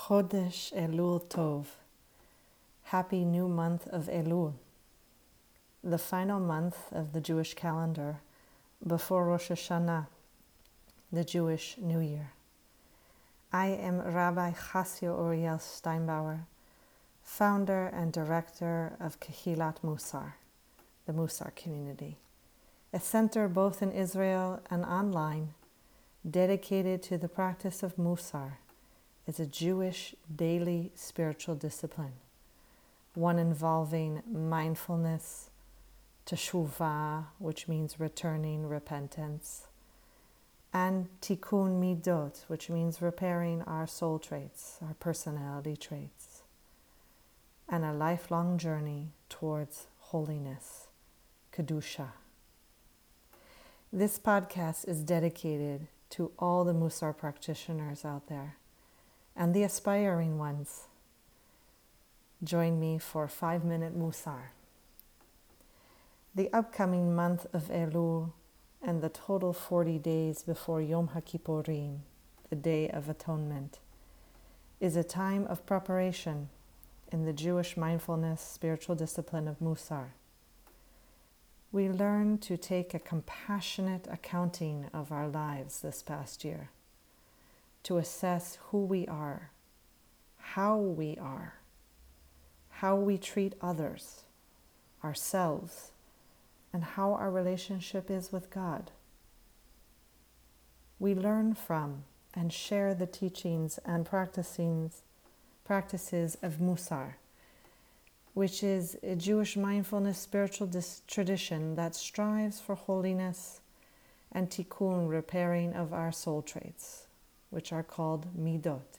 Chodesh Elul Tov. Happy new month of Elul, the final month of the Jewish calendar before Rosh Hashanah, the Jewish New Year. I am Rabbi Chasio Uriel Steinbauer, founder and director of Kehilat Musar, the Musar community, a center both in Israel and online dedicated to the practice of Musar as a Jewish daily spiritual discipline, one involving mindfulness, teshuvah, which means returning, repentance, and tikkun midot, which means repairing our soul traits, our personality traits, and a lifelong journey towards holiness, kedusha. This podcast is dedicated to all the Musar practitioners out there and the aspiring ones. Join me for 5-minute Musar. The upcoming month of Elul and the total 40 days before Yom HaKippurim, the Day of Atonement, is a time of preparation in the Jewish mindfulness spiritual discipline of Musar. We learn to take a compassionate accounting of our lives this past year, to assess who we are, how we treat others, ourselves, and how our relationship is with God. We learn from and share the teachings and practices of Musar, which is a Jewish mindfulness spiritual tradition that strives for holiness and tikkun, repairing of our soul traits, which are called midot.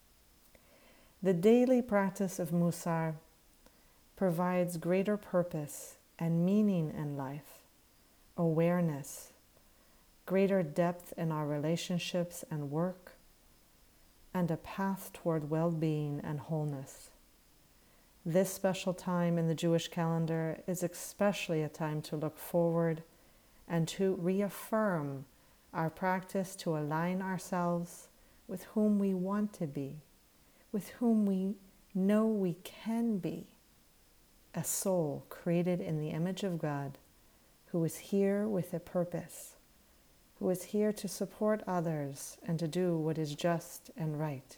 The daily practice of Musar provides greater purpose and meaning in life, awareness, greater depth in our relationships and work, and a path toward well-being and wholeness. This special time in the Jewish calendar is especially a time to look forward and to reaffirm our practice to align ourselves with whom we want to be, with whom we know we can be, a soul created in the image of God, who is here with a purpose, who is here to support others and to do what is just and right.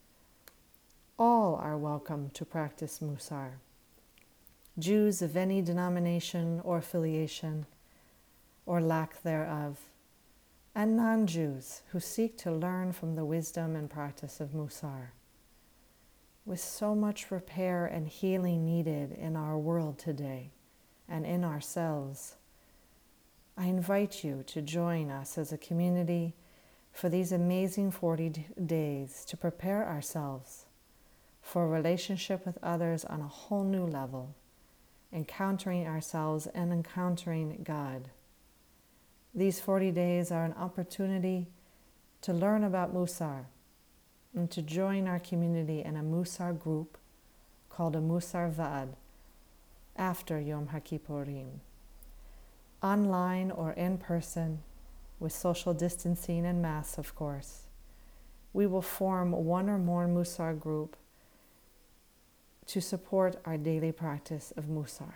All are welcome to practice Musar, Jews of any denomination or affiliation, or lack thereof, and non-Jews who seek to learn from the wisdom and practice of Musar. With so much repair and healing needed in our world today and in ourselves, I invite you to join us as a community for these amazing 40 days to prepare ourselves for a relationship with others on a whole new level, encountering ourselves and encountering God. These 40 days are an opportunity to learn about Musar and to join our community in a Musar group called a Musar Va'ad after Yom HaKippurim. Online or in person, with social distancing and masks, of course, we will form one or more Musar group to support our daily practice of Musar.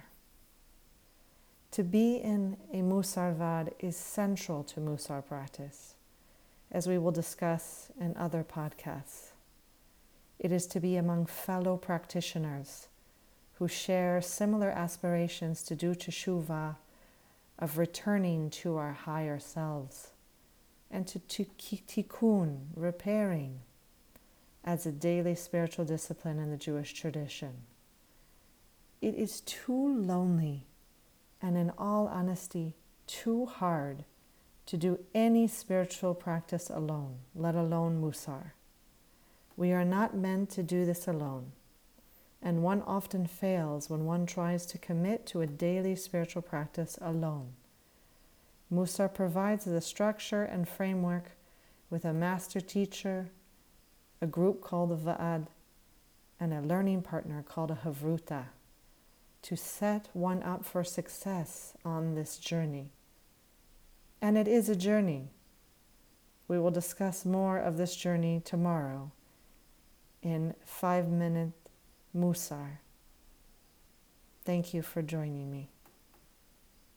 To be in a Musar Va'ad is central to Musar practice, as we will discuss in other podcasts. It is to be among fellow practitioners who share similar aspirations to do teshuvah, of returning to our higher selves, and to tikkun, repairing, as a daily spiritual discipline in the Jewish tradition. It is too lonely and, in all honesty, too hard to do any spiritual practice alone, let alone Musar. We are not meant to do this alone, and one often fails when one tries to commit to a daily spiritual practice alone. Musar provides the structure and framework with a master teacher, a group called a Va'ad, and a learning partner called a Havruta, to set one up for success on this journey. And it is a journey. We will discuss more of this journey tomorrow in 5-minute Musar. Thank you for joining me.